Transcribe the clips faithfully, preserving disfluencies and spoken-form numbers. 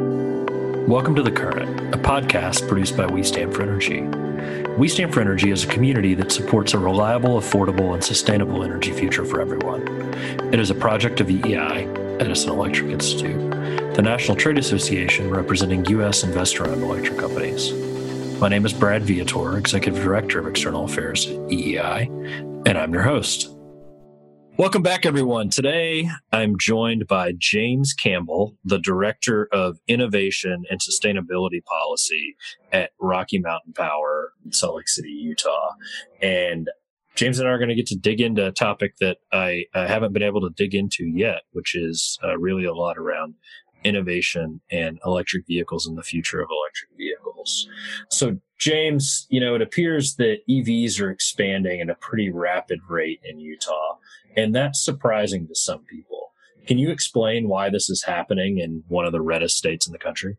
Welcome to The Current, a podcast produced by We Stand for Energy. We Stand for Energy is a community that supports a reliable, affordable, and sustainable energy future for everyone. It is a project of E E I, Edison Electric Institute, the National Trade Association representing U S investor-owned electric companies. My name is Brad Viator, Executive Director of External Affairs at E E I, and I'm your host. Welcome back, everyone. Today, I'm joined by James Campbell, the Director of Innovation and Sustainability Policy at Rocky Mountain Power in Salt Lake City, Utah. And James and I are going to get to dig into a topic that I, I haven't been able to dig into yet, which is uh, really a lot around innovation and electric vehicles and the future of electric vehicles. So, James, you know, it appears that E Vs are expanding at a pretty rapid rate in Utah, and that's surprising to some people. Can you explain why this is happening in one of the reddest states in the country?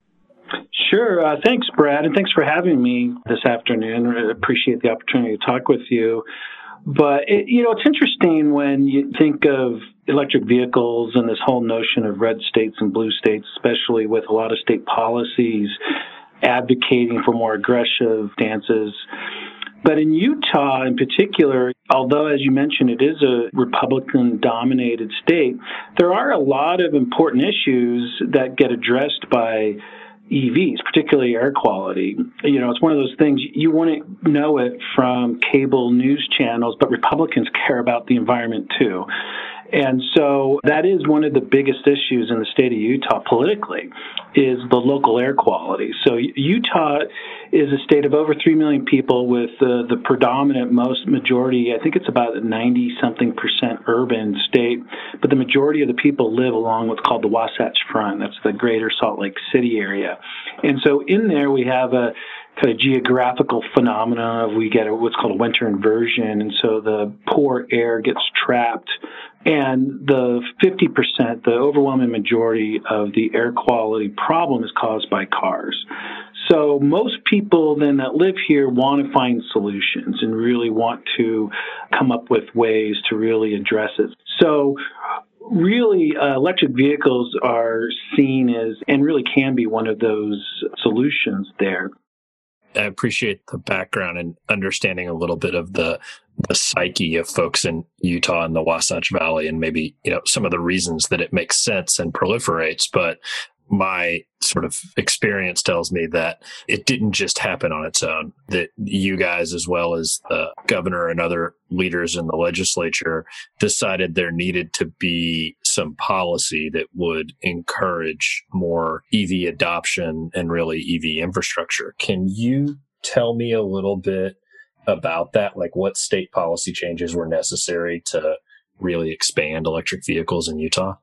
Sure. Uh, thanks, Brad, and thanks for having me this afternoon. I appreciate the opportunity to talk with you. But, it, you know, it's interesting when you think of electric vehicles and this whole notion of red states and blue states, especially with a lot of state policies advocating for more aggressive stances. But in Utah in particular, although, as you mentioned, it is a Republican-dominated state, there are a lot of important issues that get addressed by E Vs, particularly air quality. You know, it's one of those things, you wouldn't know it from cable news channels, but Republicans care about the environment too. And so that is one of the biggest issues in the state of Utah politically, is the local air quality. So Utah is a state of over three million people with uh, the predominant most majority, I think it's about a ninety-something percent urban state, but the majority of the people live along what's called the Wasatch Front. That's the greater Salt Lake City area. And so in there we have a kind of geographical phenomena. We get a, what's called a winter inversion, and so the poor air gets trapped. And the fifty percent, the overwhelming majority of the air quality problem is caused by cars. So most people then that live here want to find solutions and really want to come up with ways to really address it. So really, uh, electric vehicles are seen as, and really can be one of those solutions there. I appreciate the background and understanding a little bit of the the psyche of folks in Utah and the Wasatch Valley, and maybe, you know, some of the reasons that it makes sense and proliferates. But my sort of experience tells me that it didn't just happen on its own, that you guys, as well as the governor and other leaders in the legislature, decided there needed to be some policy that would encourage more E V adoption and really E V infrastructure. Can you tell me a little bit about that? Like, what state policy changes were necessary to really expand electric vehicles in Utah?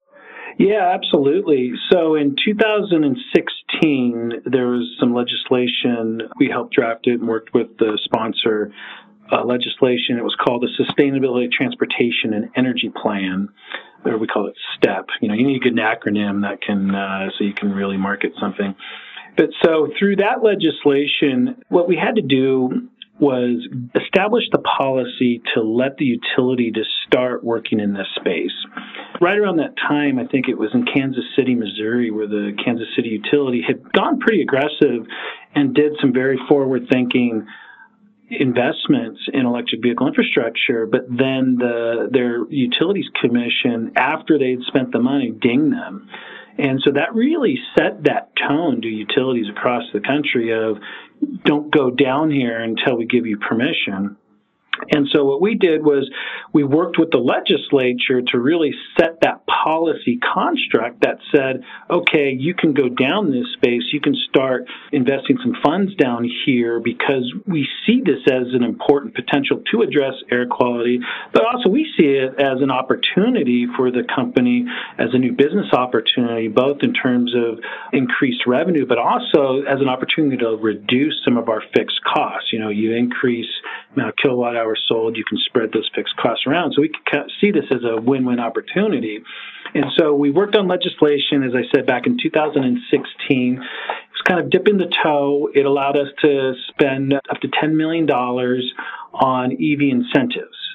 Yeah, absolutely. So in two thousand sixteen, there was some legislation. We helped draft it and worked with the sponsor uh, legislation. It was called the Sustainability Transportation and Energy Plan, or we call it STEP. You know, you need a good acronym that can, uh, so you can really market something. But so through that legislation, what we had to do was establish the policy to let the utility to start working in this space. Right around that time, I think it was in Kansas City, Missouri, where the Kansas City utility had gone pretty aggressive and did some very forward-thinking investments in electric vehicle infrastructure, but then the, their utilities commission, after they'd spent the money, dinged them. And so that really set that tone to utilities across the country of, don't go down here until we give you permission. And so what we did was we worked with the legislature to really set that policy construct that said, okay, you can go down this space, you can start investing some funds down here because we see this as an important potential to address air quality, but also we see it as an opportunity for the company, as a new business opportunity, both in terms of increased revenue, but also as an opportunity to reduce some of our fixed costs. You know, you increase the amount of kilowatt hours sold, you can spread those fixed costs around. So we can see this as a win-win opportunity. And so we worked on legislation, as I said, back in two thousand sixteen. It was kind of dipping the toe. It allowed us to spend up to ten million dollars on E V incentives.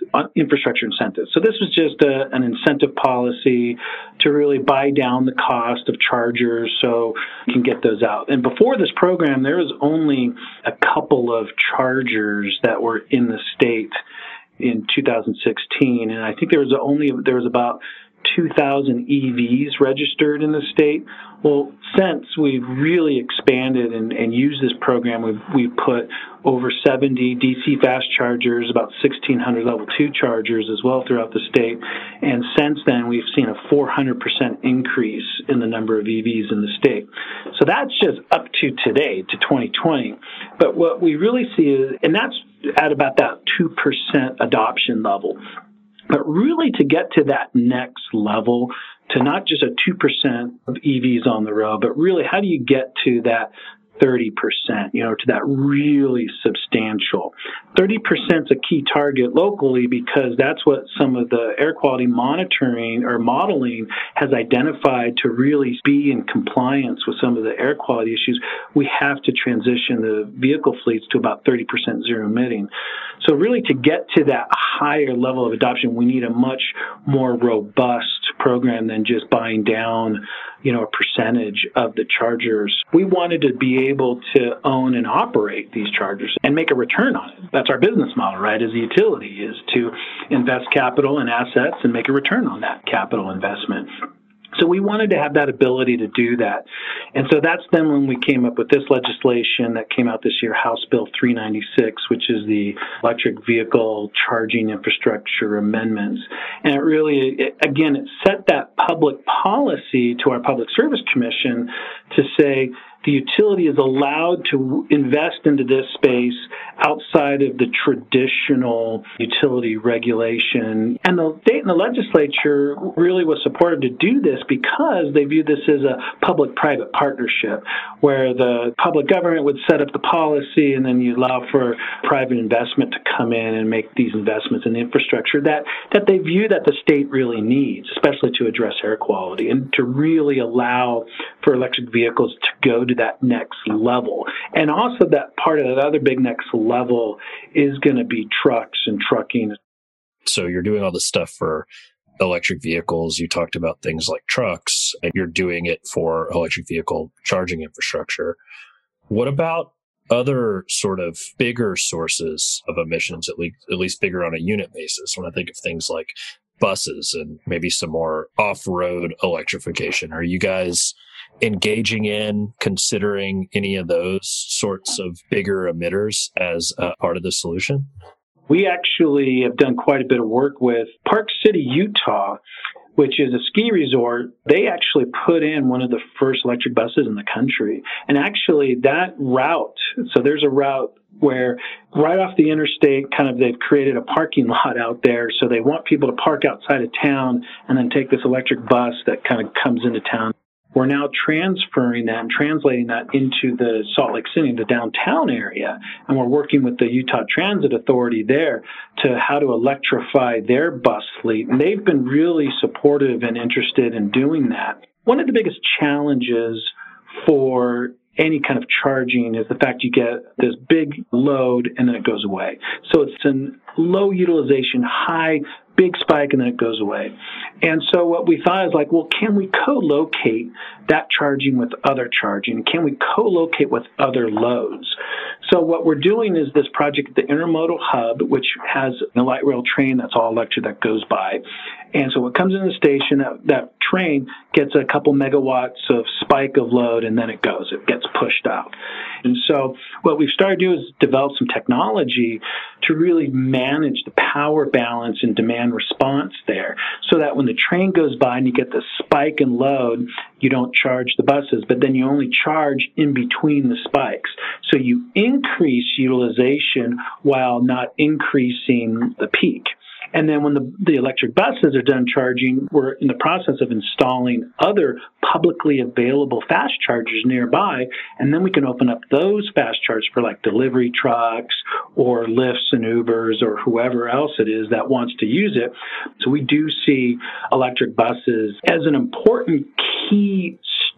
on infrastructure incentives. So this was just a, an incentive policy to really buy down the cost of chargers so you can get those out. And before this program, there was only a couple of chargers that were in the state in two thousand sixteen, and I think there was only there was about two thousand E Vs registered in the state. Well, since we've really expanded and, and used this program, we've, we've put over seventy D C fast chargers, about sixteen hundred level two chargers as well throughout the state. And since then, we've seen a four hundred percent increase in the number of E Vs in the state. So that's just up to today, to twenty twenty. But what we really see is, and that's at about that two percent adoption level. But really, to get to that next level, to not just a two percent of E Vs on the road, but really, how do you get to that thirty percent, you know, to that really substantial? thirty percent is a key target locally because that's what some of the air quality monitoring or modeling has identified to really be in compliance with some of the air quality issues. We have to transition the vehicle fleets to about thirty percent zero emitting. So really, to get to that higher level of adoption, we need a much more robust program than just buying down, you know, a percentage of the chargers. We wanted to be able to own and operate these chargers and make a return on it. That's our business model, right, as a utility, is to invest capital and assets and make a return on that capital investment. So we wanted to have that ability to do that. And so that's then when we came up with this legislation that came out this year, House Bill three ninety-six, which is the Electric Vehicle Charging Infrastructure Amendments. And it really, it, again, it set that public policy to our Public Service Commission to say, the utility is allowed to invest into this space outside of the traditional utility regulation. And the state and the legislature really was supportive to do this because they view this as a public-private partnership where the public government would set up the policy and then you allow for private investment to come in and make these investments in infrastructure that, that they view that the state really needs, especially to address air quality and to really allow for electric vehicles to go to that next level. And also that part of that other big next level is going to be trucks and trucking. So you're doing all this stuff for electric vehicles. You talked about things like trucks, and you're doing it for electric vehicle charging infrastructure. What about other sort of bigger sources of emissions, at least, at least bigger on a unit basis? When I think of things like buses and maybe some more off-road electrification, are you guys engaging in, considering any of those sorts of bigger emitters as a part of the solution? We actually have done quite a bit of work with Park City, Utah, which is a ski resort. They actually put in one of the first electric buses in the country. And actually that route, so there's a route where right off the interstate, kind of they've created a parking lot out there. So they want people to park outside of town and then take this electric bus that kind of comes into town. We're now transferring that and translating that into the Salt Lake City, the downtown area. And we're working with the Utah Transit Authority there to how to electrify their bus fleet. And they've been really supportive and interested in doing that. One of the biggest challenges for any kind of charging is the fact you get this big load and then it goes away. So it's a low utilization, high, big spike, and then it goes away. And so what we thought is like, well, can we co-locate that charging with other charging? Can we co-locate with other loads? So what we're doing is this project, the Intermodal Hub, which has a light rail train that's all electric that goes by. And so what comes in the station, that, that train gets a couple megawatts of spike of load, and then it goes. It gets pushed out. And so what we've started to do is develop some technology to really manage the power balance and demand response there so that when the train goes by and you get the spike in load, you don't charge the buses, but then you only charge in between the spikes. So you increase utilization while not increasing the peak. And then when the, the electric buses are done charging, we're in the process of installing other publicly available fast chargers nearby, and then we can open up those fast chargers for like delivery trucks or Lyfts and Ubers or whoever else it is that wants to use it. So we do see electric buses as an important key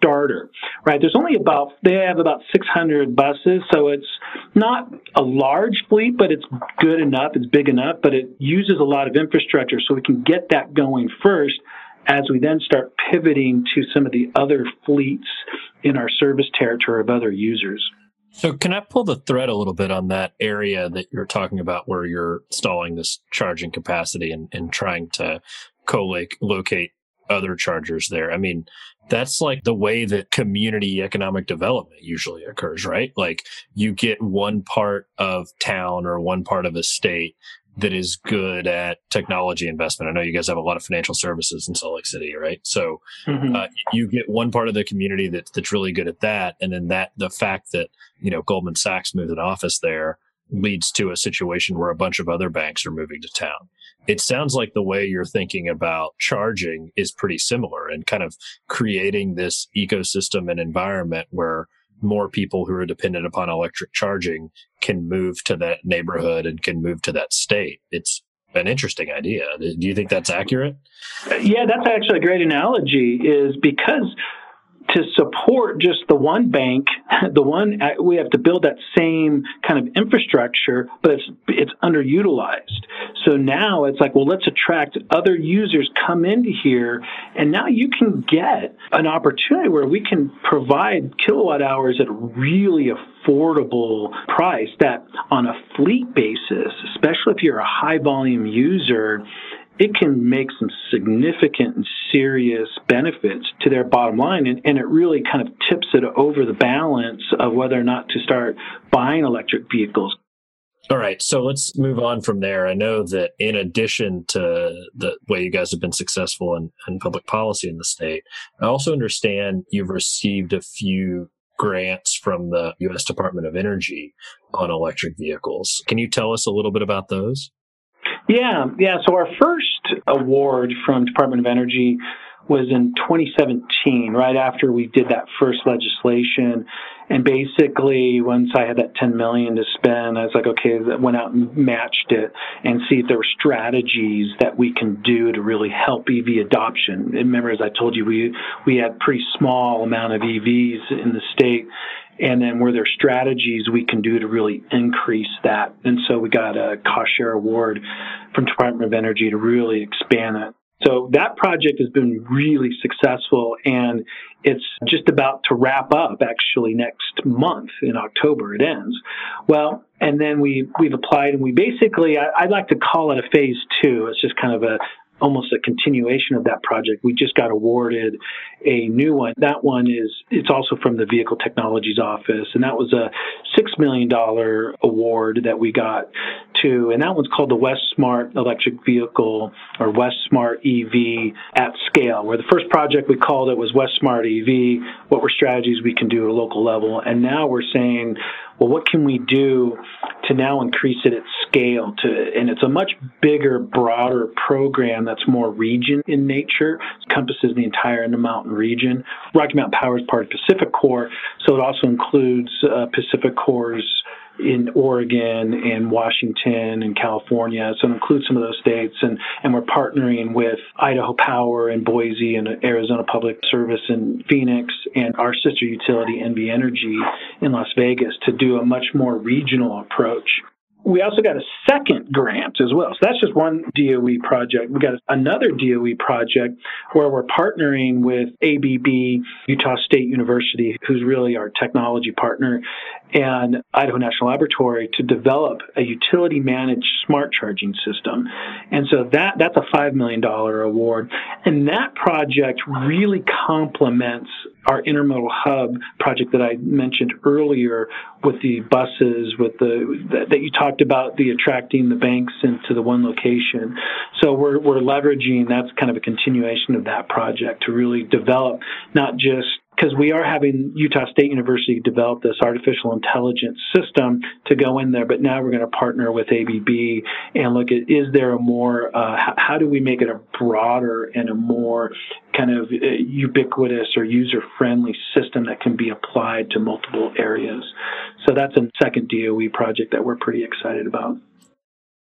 starter, right? There's only about, they have about six hundred buses, so it's not a large fleet, but it's good enough, it's big enough, but it uses a lot of infrastructure, so we can get that going first as we then start pivoting to some of the other fleets in our service territory of other users. So can I pull the thread a little bit on that area that you're talking about where you're installing this charging capacity and, and trying to co-locate other chargers there? I mean, that's like the way that community economic development usually occurs, right? Like you get one part of town or one part of a state that is good at technology investment. I know you guys have a lot of financial services in Salt Lake City, right? So mm-hmm. uh, you get one part of the community that, that's really good at that. And then that the fact that, you know, Goldman Sachs moved an office there leads to a situation where a bunch of other banks are moving to town. It sounds like the way you're thinking about charging is pretty similar and kind of creating this ecosystem and environment where more people who are dependent upon electric charging can move to that neighborhood and can move to that state. It's an interesting idea. Do you think that's accurate? Yeah, that's actually a great analogy, is because to support just the one bank, the one we have to build that same kind of infrastructure, but it's it's underutilized. So now it's like, well, let's attract other users, come into here, and now you can get an opportunity where we can provide kilowatt hours at a really affordable price that on a fleet basis, especially if you're a high volume user, it can make some significant and serious benefits to their bottom line. And, and it really kind of tips it over the balance of whether or not to start buying electric vehicles. All right. So let's move on from there. I know that in addition to the way you guys have been successful in, in public policy in the state, I also understand you've received a few grants from the U S Department of Energy on electric vehicles. Can you tell us a little bit about those? Yeah, yeah. So our first award from Department of Energy was in twenty seventeen, right after we did that first legislation. And basically, once I had that ten million dollars to spend, I was like, okay, I went out and matched it and see if there were strategies that we can do to really help E V adoption. And remember, as I told you, we we had pretty small amount of E Vs in the state. And then were there strategies we can do to really increase that? And so we got a cost share award from Department of Energy to really expand it. So that project has been really successful, and it's just about to wrap up actually next month in October. It ends. Well, and then we, we've applied, and we basically, I, I'd like to call it a phase two. It's just kind of a almost a continuation of that project. We just got awarded a new one. That one is, it's also from the Vehicle Technologies Office, and that was a six million dollars award that we got to, and that one's called the West Smart Electric Vehicle, or West Smart E V at Scale, where the first project we called it was West Smart E V, what were strategies we can do at a local level, and now we're saying, well, what can we do to now increase it at scale? To, and it's a much bigger, broader program that's more region in nature. It encompasses the entire Intermountain region. Rocky Mountain Power is part of Pacific Core, so it also includes uh, Pacific Cores in Oregon and Washington and California. So it includes some of those states. And, and we're partnering with Idaho Power and Boise and Arizona Public Service in Phoenix and our sister utility, N V Energy, in Las Vegas to do a much more regional approach. We also got a second grant as well. So that's just one D O E project. We got another D O E project where we're partnering with A B B, Utah State University, who's really our technology partner, and Idaho National Laboratory to develop a utility-managed smart charging system. And so that that's a five million dollars award. And that project really complements our intermodal hub project that I mentioned earlier with the buses, with the that, that you talked about, the attracting the banks into the one location. So we're we're leveraging, that's kind of a continuation of that project to really develop not just, because we are having Utah State University develop this artificial intelligence system to go in there, but now we're going to partner with A B B and look at, is there a more, uh, how, how do we make it a broader and a more kind of uh, ubiquitous or user-friendly system that can be applied to multiple areas? So that's a second D O E project that we're pretty excited about.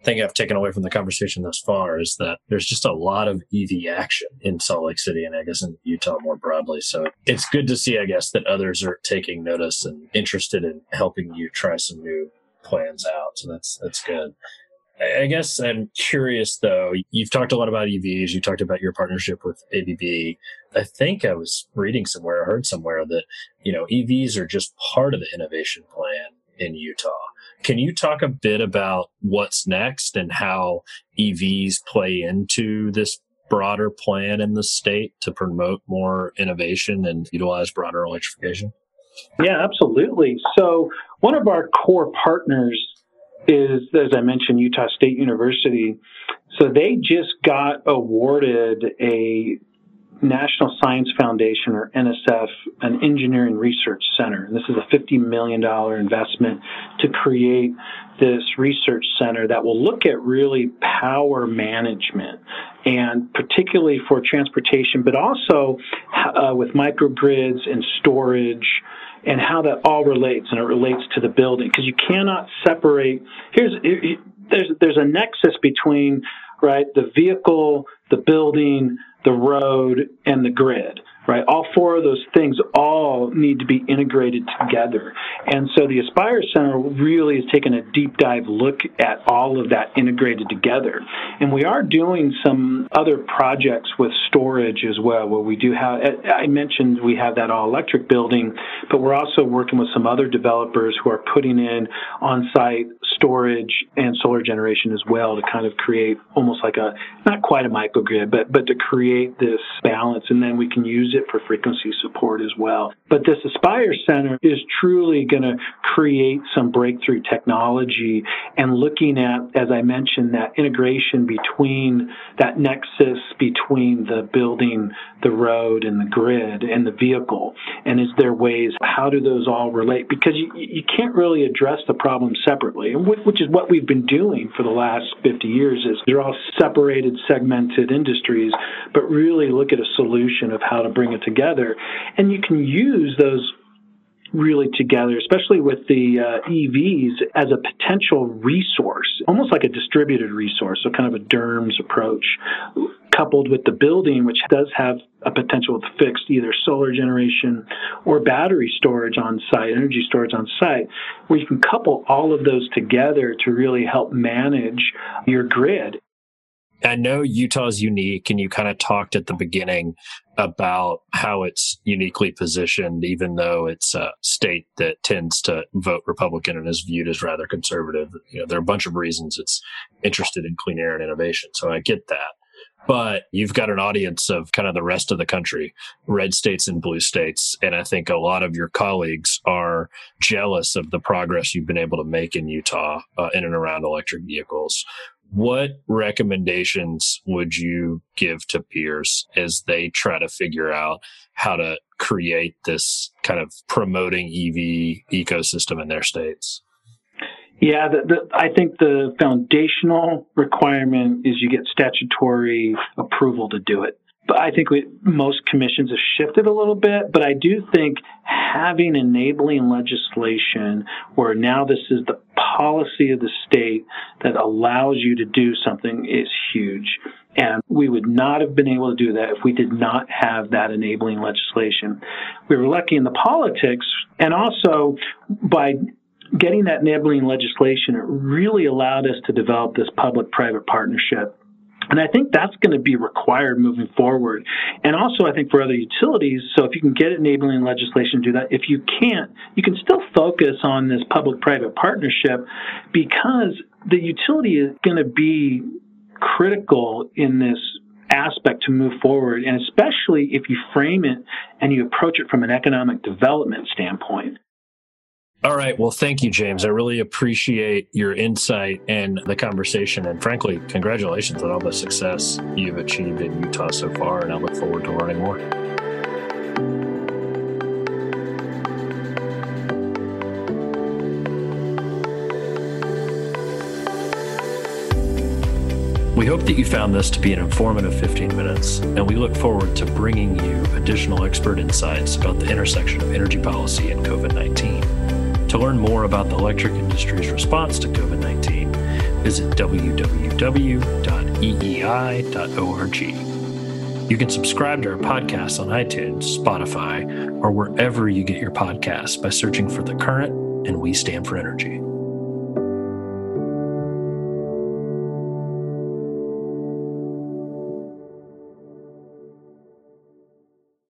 thing I've taken away from the conversation thus far is that there's just a lot of E V action in Salt Lake City and I guess in Utah more broadly. So it's good to see, I guess, that others are taking notice and interested in helping you try some new plans out. So that's that's good. I guess I'm curious, though. You've talked a lot about E Vs. You talked about your partnership with A B B. I think I was reading somewhere, I heard somewhere that, you know, E Vs are just part of the innovation plan in Utah. Can you talk a bit about what's next and how E Vs play into this broader plan in the state to promote more innovation and utilize broader electrification? Yeah, absolutely. So one of our core partners is, as I mentioned, Utah State University. So they just got awarded a National Science Foundation, or N S F, an engineering research center. And this is a fifty million dollars investment to create this research center that will look at really power management, and particularly for transportation, but also uh, with microgrids and storage, and how that all relates, and it relates to the building, because you cannot separate. Here's it, there's there's a nexus between, right, the vehicle, the building, the road, and the grid, right? All four of those things all need to be integrated together. And so the Aspire Center really has taken a deep dive look at all of that integrated together. And we are doing some other projects with storage as well, where we do have, I mentioned we have that all-electric building, but we're also working with some other developers who are putting in on-site storage and solar generation as well to kind of create almost like a, not quite a microgrid, but, but to create this balance, and then we can use it for frequency support as well. But this Aspire Center is truly going to create some breakthrough technology and looking at, as I mentioned, that integration between that nexus between the building, the road, and the grid, and the vehicle. And is there ways, how do those all relate? Because you, you can't really address the problem separately, which is what we've been doing for the last fifty years, is they're all separated, segmented industries, but really look at a solution of how to bring it together. And you can use those really together, especially with the uh, E Vs, as a potential resource, almost like a distributed resource, so kind of a D E R M S approach, coupled with the building, which does have a potential with fixed either solar generation or battery storage on site, energy storage on site, where you can couple all of those together to really help manage your grid. I know Utah is unique, and you kind of talked at the beginning about how it's uniquely positioned, even though it's a state that tends to vote Republican and is viewed as rather conservative. You know, there are a bunch of reasons it's interested in clean air and innovation, so I get that. But you've got an audience of kind of the rest of the country, red states and blue states. And I think a lot of your colleagues are jealous of the progress you've been able to make in Utah uh, in and around electric vehicles. What recommendations would you give to peers as they try to figure out how to create this kind of promoting E V ecosystem in their states? Yeah, the, the, I think the foundational requirement is you get statutory approval to do it. But I think we, most commissions have shifted a little bit, but I do think having enabling legislation where now this is the policy of the state that allows you to do something is huge. And we would not have been able to do that if we did not have that enabling legislation. We were lucky in the politics, and also by getting that enabling legislation, it really allowed us to develop this public-private partnership. And I think that's going to be required moving forward. And also, I think for other utilities, so if you can get enabling legislation to do that, if you can't, you can still focus on this public-private partnership, because the utility is going to be critical in this aspect to move forward, and especially if you frame it and you approach it from an economic development standpoint. All right. Well, thank you, James. I really appreciate your insight and the conversation. And frankly, congratulations on all the success you've achieved in Utah so far. And I look forward to learning more. We hope that you found this to be an informative fifteen minutes, and we look forward to bringing you additional expert insights about the intersection of energy policy and COVID nineteen. To learn more about the electric industry's response to COVID nineteen, visit w w w dot e e i dot org. You can subscribe to our podcast on iTunes, Spotify, or wherever you get your podcasts by searching for The Current and We Stand for Energy.